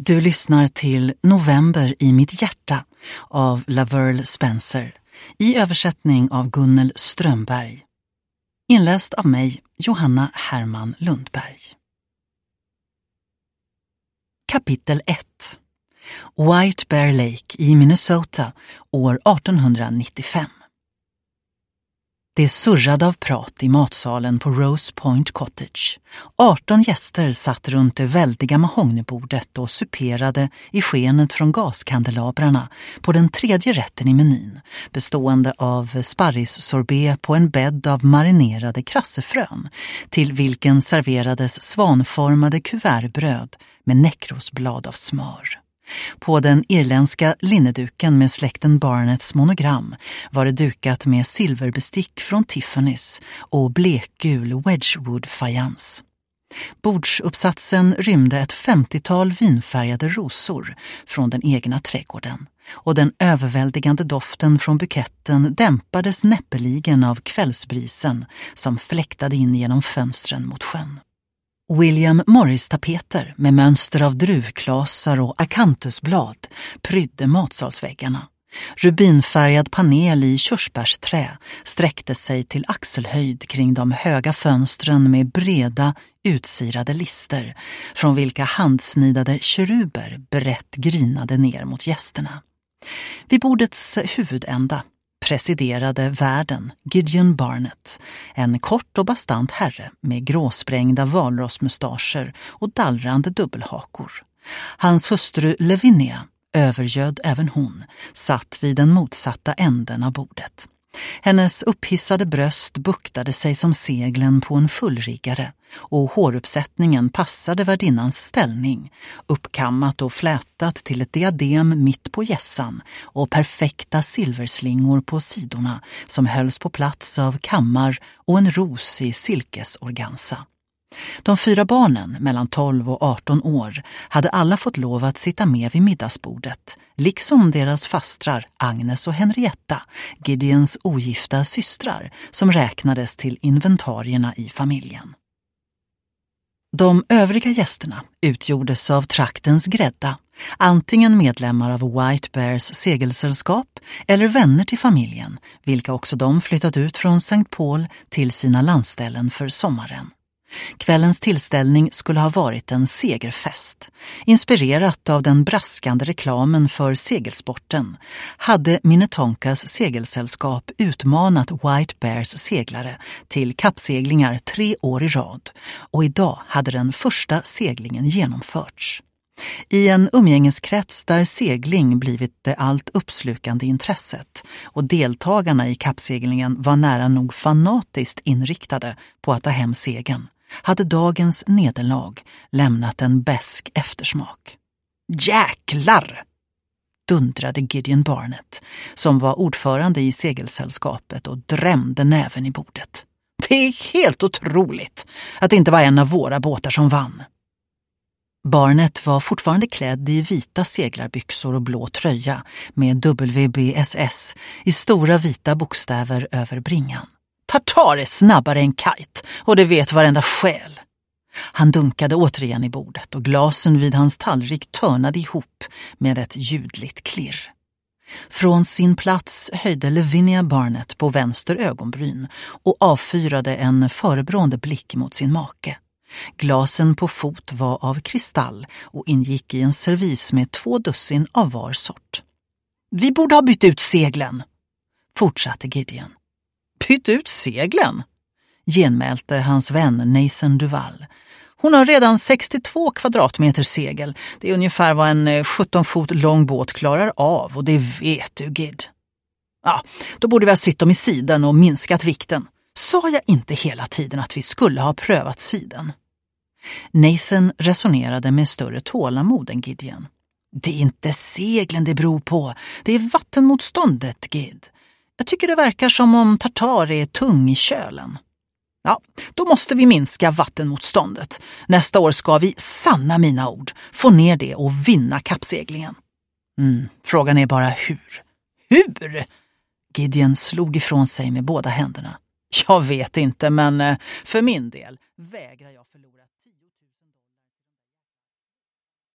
Du lyssnar till November i mitt hjärta av Laverne Spencer i översättning av Gunnel Strömberg. Inläst av mig, Johanna Herman Lundberg. Kapitel 1. White Bear Lake i Minnesota år 1895. Det surrade av prat i matsalen på Rose Point Cottage. 18 gäster satt runt det väldiga mahognybordet och superade i skenet från gaskandelabrarna på den tredje rätten i menyn, bestående av sparrissorbet på en bädd av marinerade krassefrön, till vilken serverades svanformade kuvertbröd med näckrosblad av smör. På den irländska linneduken med släkten Barnetts monogram var det dukat med silverbestick från Tiffany's och blekgul Wedgwood-fajans. Bordsuppsatsen rymde ett 50-tal vinfärgade rosor från den egna trädgården, och den överväldigande doften från buketten dämpades näppeligen av kvällsbrisen som fläktade in genom fönstren mot sjön. William Morris-tapeter med mönster av druvklasar och akantusblad prydde matsalsväggarna. Rubinfärgad panel i körsbärsträ sträckte sig till axelhöjd kring de höga fönstren med breda, utsirade lister, från vilka handsnidade keruber brett grinade ner mot gästerna. Vid bordets huvudända presiderade värden Gideon Barnett, en kort och bastant herre med gråsprängda valrossmustascher och dallrande dubbelhakor. Hans hustru Lavinia, övergödd även hon, satt vid den motsatta änden av bordet. Hennes upphissade bröst buktade sig som seglen på en fullriggare, och håruppsättningen passade värdinnans ställning, uppkammat och flätat till ett diadem mitt på gässan och perfekta silverslingor på sidorna som hölls på plats av kammar och en ros i silkesorganza. De 4 barnen mellan 12 och 18 år hade alla fått lov att sitta med vid middagsbordet, liksom deras fastrar Agnes och Henrietta, Gideons ogifta systrar, som räknades till inventarierna i familjen. De övriga gästerna utgjordes av traktens grädda, antingen medlemmar av White Bears segelsällskap eller vänner till familjen, vilka också de flyttat ut från St. Paul till sina landställen för sommaren. Kvällens tillställning skulle ha varit en segerfest. Inspirerat av den braskande reklamen för segelsporten hade Minnetonkas segelsällskap utmanat White Bears seglare till kappseglingar 3 år i rad, och idag hade den första seglingen genomförts. I en umgängeskrets där segling blivit det allt uppslukande intresset, och deltagarna i kappseglingen var nära nog fanatiskt inriktade på att ta hem segern, hade dagens nederlag lämnat en besk eftersmak. Jäklar! Dundrade Gideon Barnett, som var ordförande i segelsällskapet, och drämde näven i bordet. Det är helt otroligt att det inte var en av våra båtar som vann. Barnett var fortfarande klädd i vita seglarbyxor och blå tröja med WBSS i stora vita bokstäver över bringan. Tartar är snabbare än kite, och det vet varenda själ. Han dunkade återigen i bordet, och glasen vid hans tallrik törnade ihop med ett ljudligt klirr. Från sin plats höjde Lavinia Barnett på vänster ögonbryn och avfyrade en förebrående blick mot sin make. Glasen på fot var av kristall och ingick i en servis med 2 dussin av var sort. Vi borde ha bytt ut seglen, fortsatte Gideon. Bytt ut seglen? Genmälte hans vän Nathan Duval. Hon har redan 62 kvadratmeter segel. Det är ungefär vad en 17 fot lång båt klarar av, och det vet du, Gid. Ja, då borde vi ha sytt dem i siden och minskat vikten. Sa jag inte hela tiden att vi skulle ha prövat siden? Nathan resonerade med större tålamod än Gideon. Det är inte seglen det beror på, det är vattenmotståndet, Gid. Jag tycker det verkar som om tartar är tung i kölen. Ja, då måste vi minska vattenmotståndet. Nästa år ska vi, sanna mina ord, få ner det och vinna kappseglingen. Frågan är bara hur. Hur? Gideon slog ifrån sig med båda händerna. Jag vet inte, men för min del vägrar jag förlora.